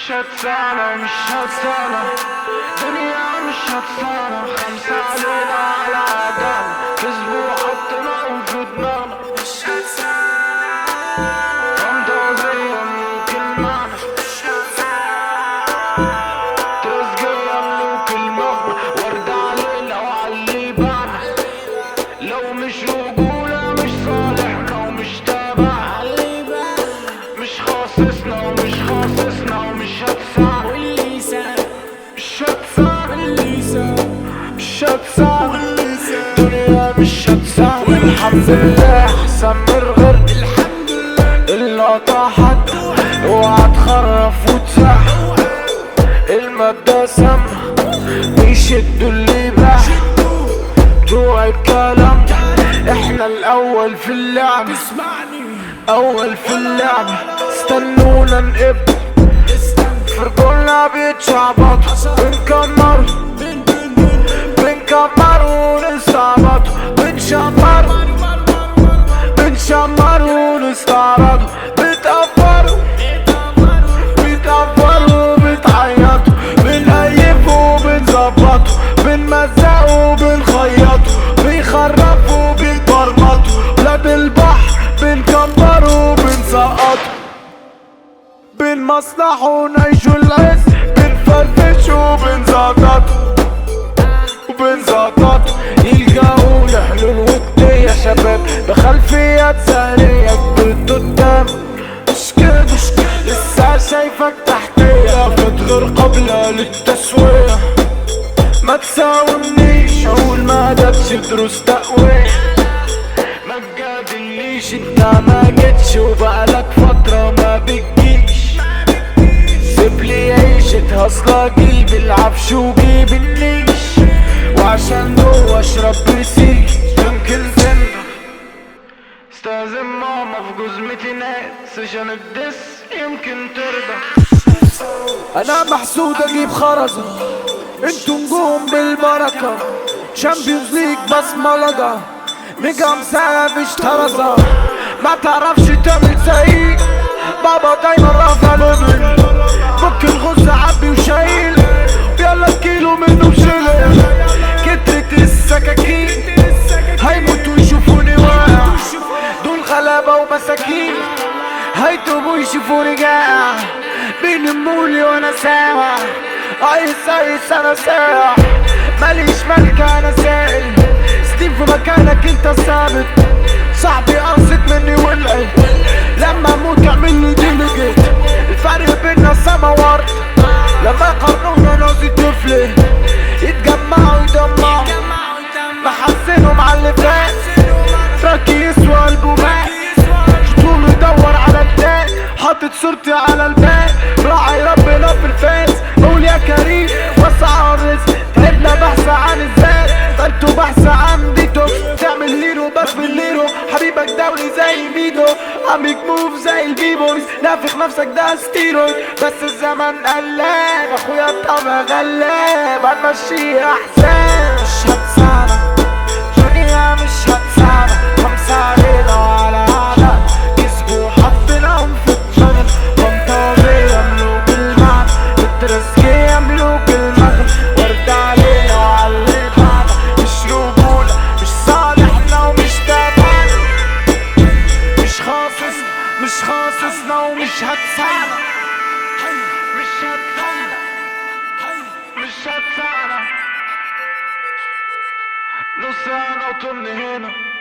مش هتسانا مش هتسانا دنيا مش هتسانا، 5 علينا على عدانا، كسبوا حطناهم في دماغنا. مش هتسانا فانتازيا ملوك المعنى، مش هتسانا ترزقيا ملوك المغنى، ورد علينا وعلي بانا. لو مش رجولة مش صالحنا ومش تابعنا، مش خاصصنا ومش خاصصنا ومش هتسانا، مش هتسانا مش هتسانا الدنيا مش هتسانا. الحمد لله احسن من غيرنا، الحمد لله اللي طاحت اوعى تخرف وتسح. المادة سامة بيشدوا اللي باح جوع الكلام، احنا الاول في اللعبة، اول في اللعبة. استنونا نقب فرقولنا بيتشعبطوا، بنكمروا ونستعبطوا، بنشمروا ونستعرضوا، بتقفروا بتعيطوا، بنقيفوا وبنظبطوا، بنمزقوا وبنخيطوا، بيخرفوا وبيتمرمطوا، ولاد البحر بنكمروا وبنسقطوا، بنمصلحوا ونعيشوا العز، بنفرفشوا وبنزقطوا يلقاوا الحلول ودية يا شباب بخلفيات سهرية قلت قدام. مش كده لسه شايفك تحتية، بتغير قبل للتسوية. ما تساومنيش اقول ما دبش دروس تقوية، ما تجادلنيش انت ما جيتش وبقالك فترة ما بتجيش. سيبلي عيشة هصلة جيب العفش وجيب النيش، وعشان جوه اشرب برسيج يمكن تندم. استاذن ماما في جزمتي ناس عشان الدس يمكن ترضى. انا محسود اجيب خرزة، انتوا نجوم بالبركة، شامبيونز ليج بصملجة، نجم سافش طرزة، ما تعرفش تعمل زيي بابا دايما رافع ليفل. فك الغز عبي وشايل يلا كيلو منه بشيل، كترة السكاكين هيموتوا يشوفوني واقع، دول غلابة ومساكين هيتوبوا يشوفوني جائع، بينمولي وانا سامع عايز انا ساعة، ماليش ملكة انا سائل، ستيف في مكانك انت ثابت، صاحبي قصد مني ولعت، لما اموت اعملي ديليجيت، الفرق بينا سما وارض، لما قرنونا نازي طفلي يتجمعوا يدمعوا، محسنهم على اللي فات، تراكي يسوى البومات، طول يدور على التاني، حاطط صورتي على الباب، راعي ربنا في الفاس، قول يا كريم وسع الرزق، تعبنا بحث عن الذات، فانتوا بحث عن ديتوكس، تعمل هيرو بس بالليرو، حبيبك دولي زي ميدو، عميك موف زي البيبويز، نافخ نفسك ده ستيرويد، بس الزمن قلاب، اخويا الطبع غلاب، هنمشيه احسن. مش هتسانا دنيا مش هتسانا، 5 علينا وعلى عدد، كسبوا حطيناهم في الجنة، فانتازيا ملوك المعنى، الترزقية ملوك المغنى، ورد علينا وعلي بانا، مش رجولة مش صالحنا ومش تابعنا، مش خاصصنا ومش هتسانا، مش هتسانا نص انا وطن هنا.